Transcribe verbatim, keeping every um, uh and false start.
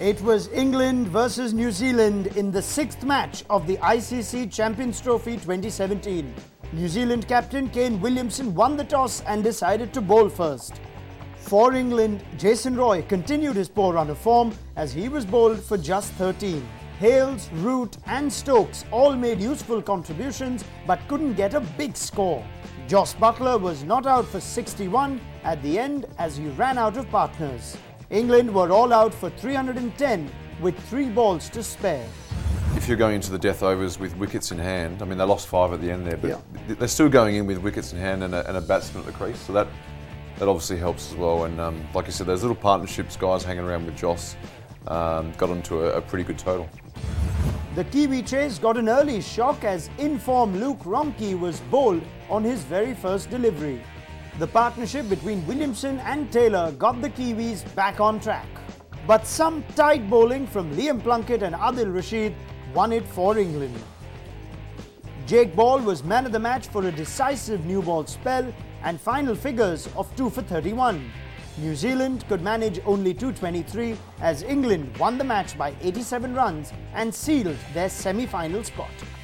It was England versus New Zealand in the sixth match of the I C C Champions Trophy twenty seventeen. New Zealand captain Kane Williamson won the toss and decided to bowl first. For England, Jason Roy continued his poor run of form as he was bowled for just thirteen. Hales, Root and Stokes all made useful contributions but couldn't get a big score. Jos Buttler was not out for sixty-one at the end as he ran out of partners. England were all out for three hundred ten with three balls to spare. If you're going into the death overs with wickets in hand, I mean they lost five at the end there, but yeah. they're still going in with wickets in hand and a, and a batsman at the crease, so that that obviously helps as well. And um, like I said, those little partnerships, guys hanging around with Jos, um, got onto a, a pretty good total. The Kiwi chase got an early shock as in-form Luke Ronchi was bowled on his very first delivery. The partnership between Williamson and Taylor got the Kiwis back on track. But some tight bowling from Liam Plunkett and Adil Rashid won it for England. Jake Ball was man of the match for a decisive new ball spell and final figures of two for thirty-one. New Zealand could manage only two twenty-three as England won the match by eighty-seven runs and sealed their semi-final spot.